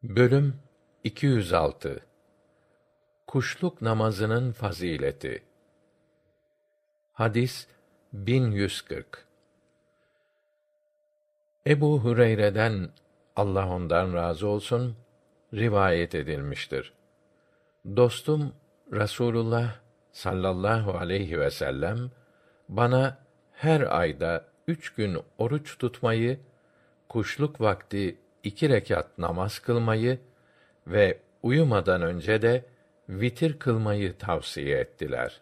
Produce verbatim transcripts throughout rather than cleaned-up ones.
Bölüm iki yüz altı. Kuşluk namazının fazileti. Hadis bin yüz kırk. Ebu Hureyre'den, Allah ondan razı olsun, rivayet edilmiştir. Dostum Rasulullah sallallahu aleyhi ve sellem bana her ayda üç gün oruç tutmayı, kuşluk vakti iki rekat namaz kılmayı ve uyumadan önce de vitir kılmayı tavsiye ettiler.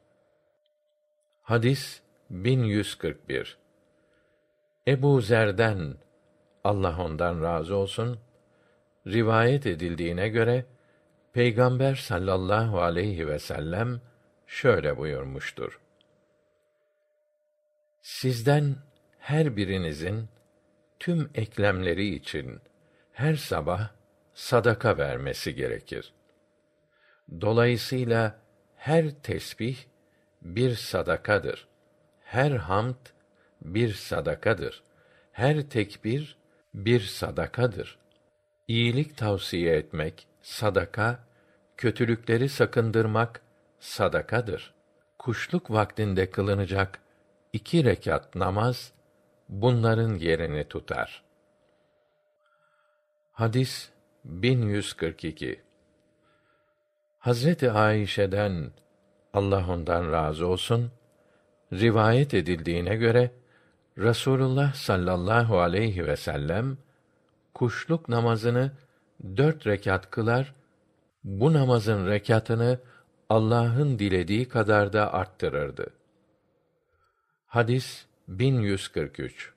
Hadis bin yüz kırk bir. Ebu Zer'den, Allah ondan razı olsun, rivayet edildiğine göre Peygamber sallallahu aleyhi ve sellem şöyle buyurmuştur: Sizden her birinizin tüm eklemleri için her sabah sadaka vermesi gerekir. Dolayısıyla her tesbih bir sadakadır. Her hamd bir sadakadır. Her tekbir bir sadakadır. İyilik tavsiye etmek sadaka, kötülükleri sakındırmak sadakadır. Kuşluk vaktinde kılınacak iki rekat namaz bunların yerini tutar. Hadis bin yüz kırk iki. Hazreti Ayşe'den, Allah ondan razı olsun, rivayet edildiğine göre Rasulullah sallallahu aleyhi ve sellem kuşluk namazını dört rekat kılar, bu namazın rekatını Allah'ın dilediği kadar da arttırırdı. Hadis bin yüz kırk üç.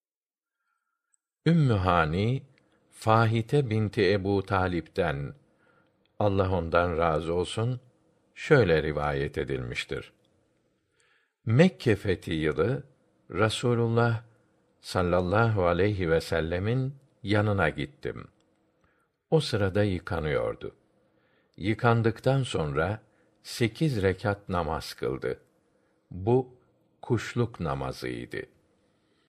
Ümmü Hani, Fahite binti Ebu Talip'ten, Allah ondan razı olsun, şöyle rivayet edilmiştir. Mekke fethi yılı Rasulullah sallallahu aleyhi ve sellemin yanına gittim. O sırada yıkanıyordu. Yıkandıktan sonra sekiz rekat namaz kıldı. Bu kuşluk namazıydı.